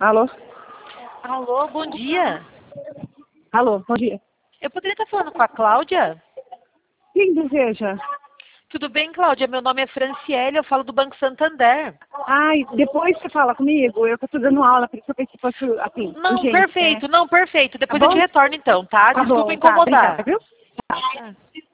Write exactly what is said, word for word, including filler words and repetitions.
Alô? Alô, bom dia. Alô, bom dia. Eu poderia estar falando com a Cláudia? Quem deseja? Tudo bem, Cláudia? Meu nome é Franciele, eu falo do Banco Santander. Ai, depois você fala comigo, eu que estou dando aula, por isso eu pensei que fosse, assim, Não, urgente, perfeito, né? não, perfeito. Tá Depois eu te bom? retorno então, tá? Tá Desculpa bom, tá, obrigada, incomodar. viu? Tá. Ah.